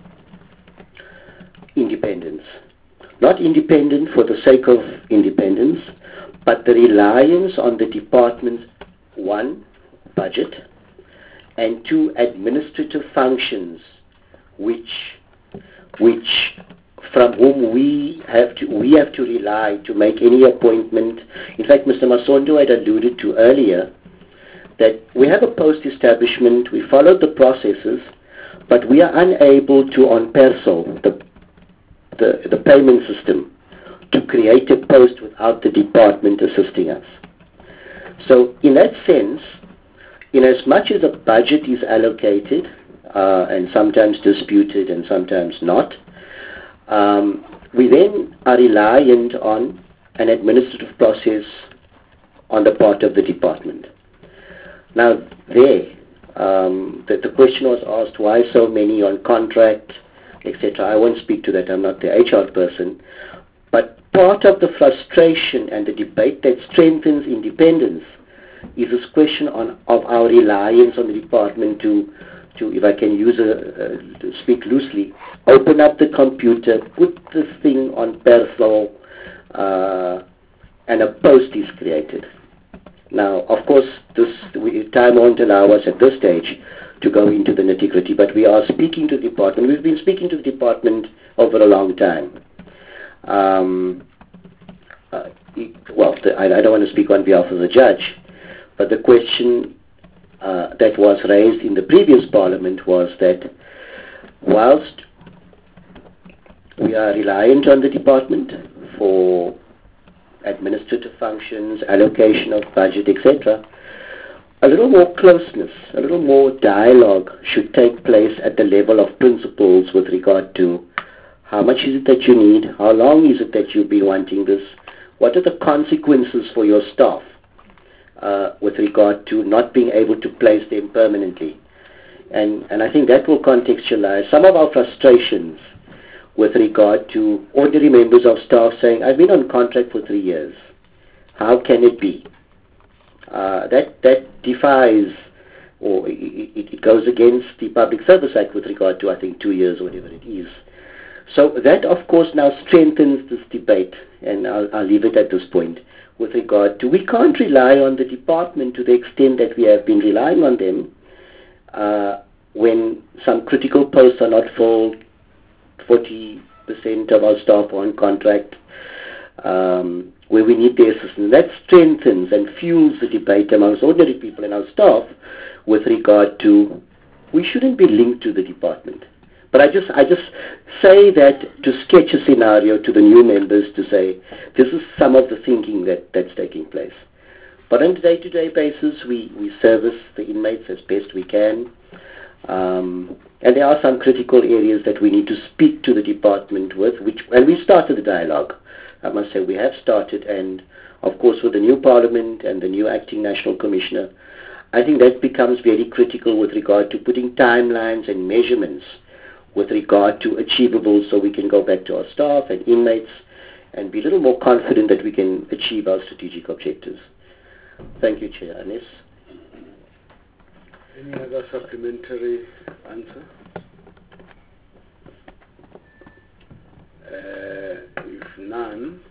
independence. Not independent for the sake of independence, but the reliance on the department's, one, budget, and two, administrative functions, which from whom we have to rely to make any appointment. In fact, Mr. Masondo had alluded to earlier that we have a post-establishment, we followed the processes, but we are unable to, on PERSOL, the payment system, to create a post without the department assisting us. So in that sense, in as much as a budget is allocated, and sometimes disputed and sometimes not, we then are reliant on an administrative process on the part of the department. Now, the question was asked, why so many on contract, etc. I won't speak to that, I'm not the HR person. But part of the frustration and the debate that strengthens independence is this question of our reliance on the department to if I can speak loosely, open up the computer, put this thing on PERSOL, and a post is created. Now, of course, time won't allow us at this stage to go into the nitty-gritty, but we are speaking to the department. We've been speaking to the department over a long time. I don't want to speak on behalf of the judge, but the question that was raised in the previous parliament was that whilst we are reliant on the department for administrative functions, allocation of budget, etc., a little more closeness, a little more dialogue should take place at the level of principles with regard to how much is it that you need, how long is it that you'll be wanting this, what are the consequences for your staff with regard to not being able to place them permanently. And I think that will contextualize some of our frustrations with regard to ordinary members of staff saying, I've been on contract for 3 years. How can it be? That defies, or it goes against the Public Service Act with regard to, I think, 2 years or whatever it is. So that, of course, now strengthens this debate, and I'll leave it at this point, with regard to, we can't rely on the department to the extent that we have been relying on them when some critical posts are not filled, 40% of our staff are on contract, where we need their assistance. That strengthens and fuels the debate amongst ordinary people and our staff with regard to, we shouldn't be linked to the department. But I just say that to sketch a scenario to the new members to say, this is some of the thinking that's taking place. But on a day-to-day basis, we service the inmates as best we can. And there are some critical areas that we need to speak to the department with, and we started the dialogue. I must say we have started, and of course with the new parliament and the new acting national commissioner, I think that becomes very critical with regard to putting timelines and measurements with regard to achievables, so we can go back to our staff and inmates and be a little more confident that we can achieve our strategic objectives. Thank you, Chair. Anis? Any other supplementary answer? If none,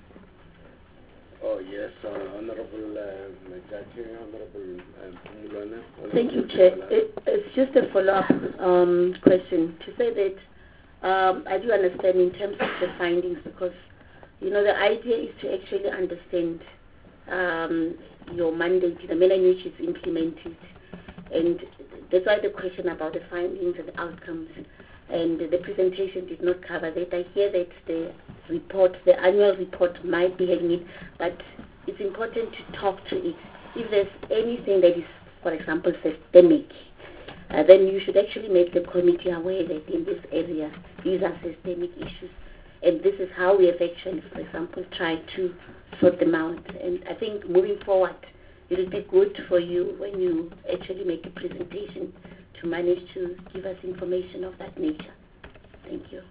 oh yes, Honorable Majaki, Honorable Mulwana. Thank you, Chair. It's just a follow-up question to say that I do understand in terms of the findings, because the idea is to actually understand your mandate, the manner in which it's implemented, and that's why the question about the findings and the outcomes and the presentation did not cover that. I hear that the report, the annual report might be having it, but it's important to talk to it. If there's anything that is, for example, systemic, then you should actually make the committee aware that in this area, these are systemic issues. And this is how we have actually, for example, tried to sort them out. And I think moving forward, it will be good for you when you actually make a presentation to manage to give us information of that nature. Thank you.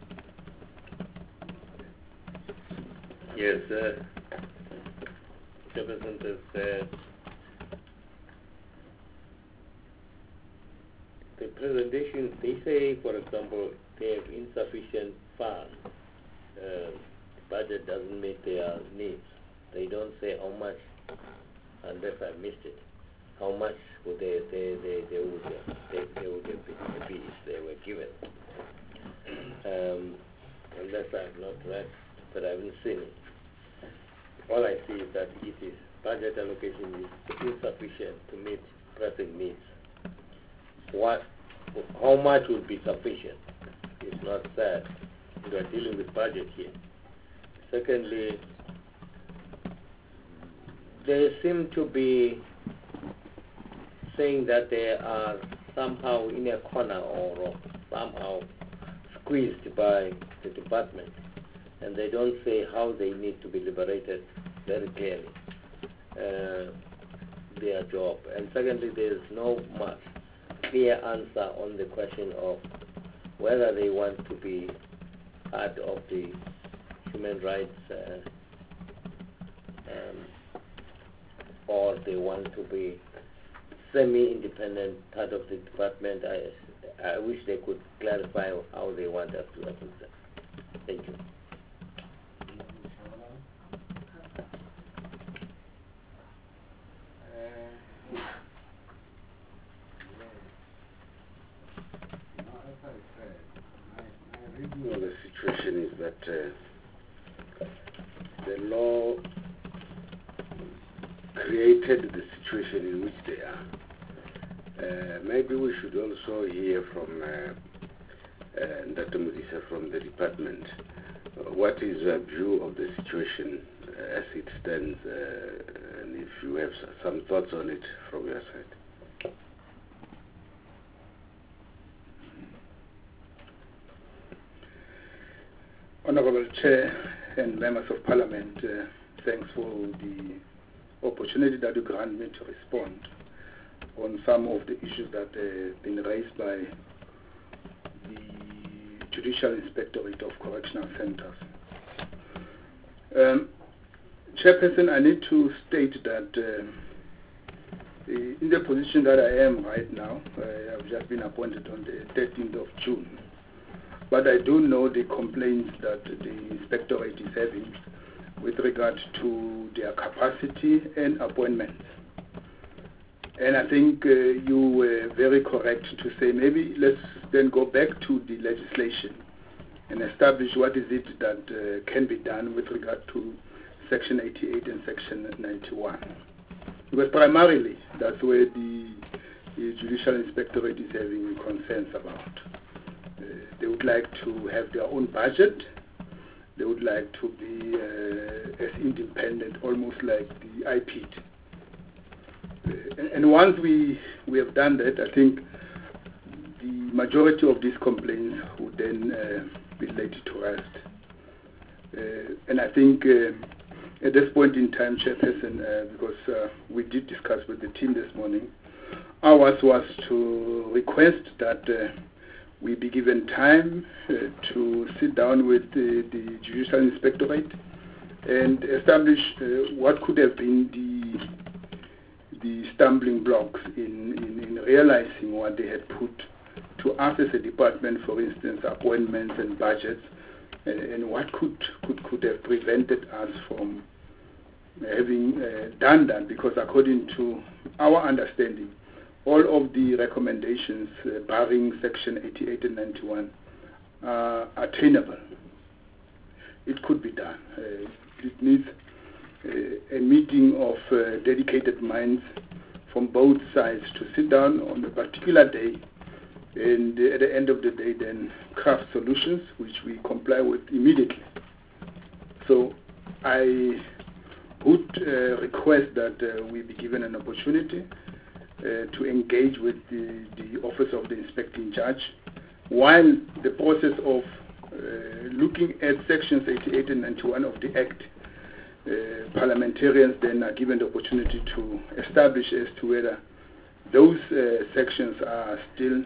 Yes, Representative, the presentation, they say, for example, they have insufficient funds. Budget doesn't meet their needs. They don't say how much, unless I missed it, how much would they would have been happy if they were given. Unless I've not read, but I haven't seen it. All I see is that it is budget allocation is insufficient to meet pressing needs. How much would be sufficient? It's not said. We are dealing with budget here. Secondly, they seem to be saying that they are somehow in a corner or somehow squeezed by the department, and they don't say how they need to be liberated very clearly, their job. And secondly, there's no much clear answer on the question of whether they want to be part of the human rights or they want to be semi-independent part of the department. I wish they could clarify how they want us to represent. Thank you. Well, the situation is that the law created the situation in which they are. Maybe we should also hear from Dr. Modise from the department. What is your view of the situation as it stands, and if you have some thoughts on it from your side? Honorable Chair and members of Parliament, thanks for the opportunity that you grant me to respond on some of the issues that have been raised by the Judicial Inspectorate of Correctional Centers. Chairperson, I need to state that in the position that I am right now, I've just been appointed on the 13th of June. But I do know the complaints that the Inspectorate is having with regard to their capacity and appointments. And I think you were very correct to say maybe let's then go back to the legislation and establish what is it that can be done with regard to Section 88 and Section 91. Because primarily that's where the Judicial Inspectorate is having concerns about. They would like to have their own budget. They would like to be as independent, almost like the IPID. And once we have done that, I think the majority of these complaints would then be laid to rest. And I think at this point in time, Chairperson, because we did discuss with the team this morning, ours was to request that we be given time to sit down with the Judicial Inspectorate and establish what could have been the stumbling blocks in realizing what they had put to us as a department, for instance, appointments and budgets, and what could have prevented us from having done that, because according to our understanding, all of the recommendations, barring Section 88 and 91, are attainable. It could be done. It needs a meeting of dedicated minds from both sides to sit down on a particular day and at the end of the day then craft solutions which we comply with immediately. So I would request that we be given an opportunity to engage with the Office of the Inspecting Judge while the process of looking at Sections 88 and 91 of the Act. Parliamentarians then are given the opportunity to establish as to whether those sections are still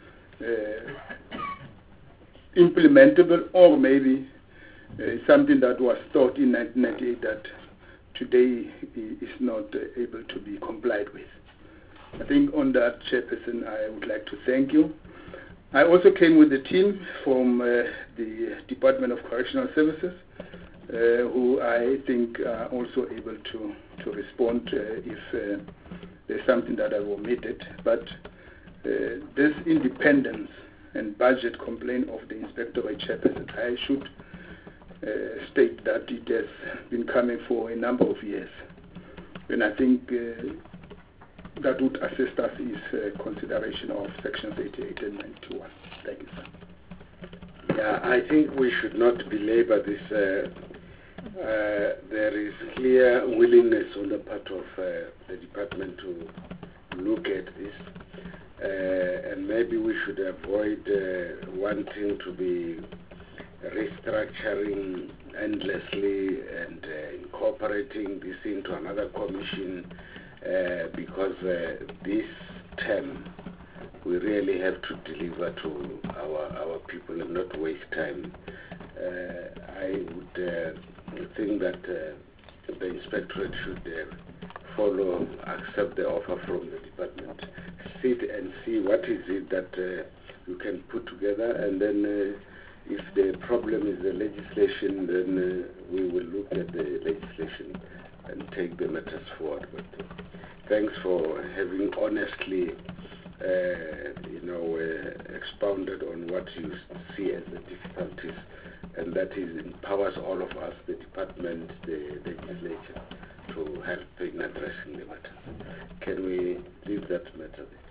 implementable, or maybe something that was thought in 1998 that today is not able to be complied with. I think on that, Chairperson, I would like to thank you. I also came with a team from the Department of Correctional Services, who I think are also able to respond if there's something that I've omitted. But this independence and budget complaint of the Inspectorate Chairperson, I should state that it has been coming for a number of years. And I think that would assist us is consideration of Sections 88 and 91. Thank you, sir. Yeah, I think we should not belabor this. There is clear willingness on the part of the department to look at this, and maybe we should avoid wanting to be restructuring endlessly and incorporating this into another commission, because this term we really have to deliver to our people and not waste time. I would think that the Inspectorate should accept the offer from the department, sit and see what is it that you can put together, and then if the problem is the legislation, then we will look at the legislation and take the matters forward. But thanks for having honestly, expounded on what you see as the difficulties, and that empowers all of us, the department, the legislature, to help in addressing the matter. Can we leave that matter there?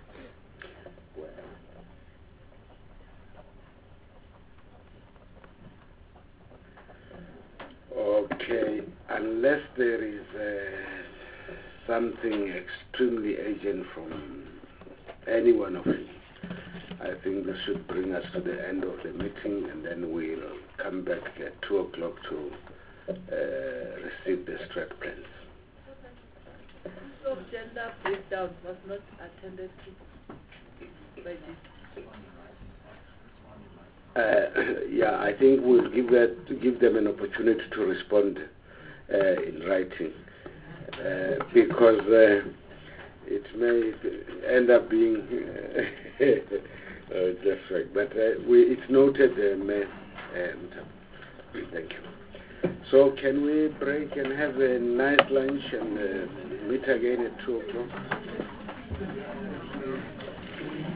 Okay, unless there is something extremely urgent from any one of you, I think this should bring us to the end of the meeting, and then we'll come back at 2 o'clock to receive the strat plans. So gender breakdown was not attended to by this. Yeah, I think we'll give them an opportunity to respond in writing, because it may end up being just right. But it's noted, thank you. So can we break and have a nice lunch and meet again at 2 o'clock?